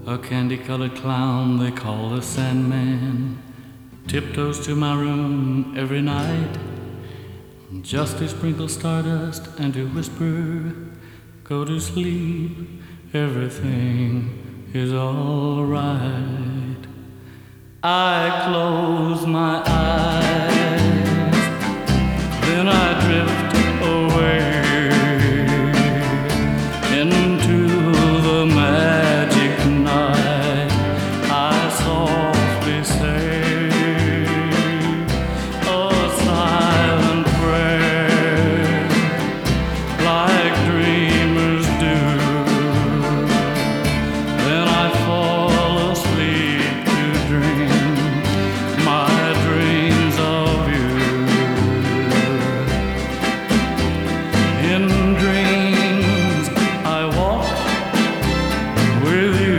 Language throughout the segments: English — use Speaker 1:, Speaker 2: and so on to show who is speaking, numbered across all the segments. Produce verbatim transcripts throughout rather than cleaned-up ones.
Speaker 1: A candy-colored clown they call the Sandman tiptoes to my room every night, just to sprinkle stardust and to whisper, "Go to sleep, everything is all right." I close my eyes, then I drift away into the magic night. I softly say a silent prayer, like dreamers do. Then I fall asleep to dream my dreams of you. In dreams I walk with you.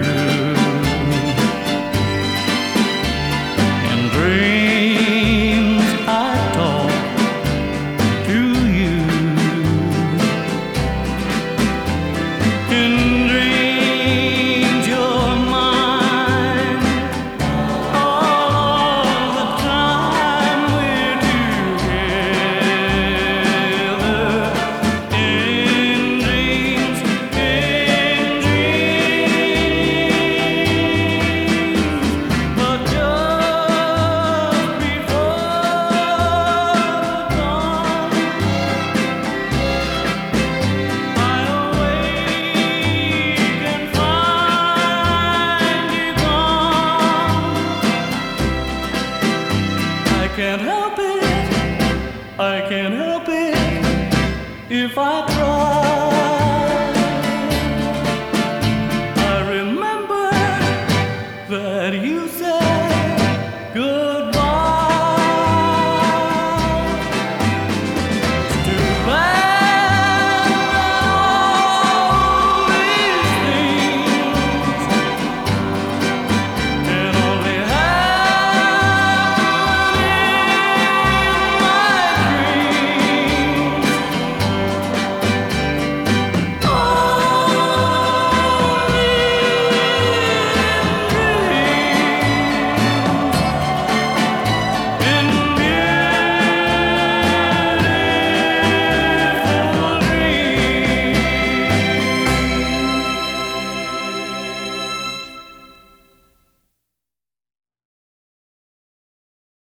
Speaker 1: In dreams I talk to you. In dreams you're mine all the time we're together. In dreams, in dreams, but just before dawn, I awake and find you gone. I can't help it, I can't help it if I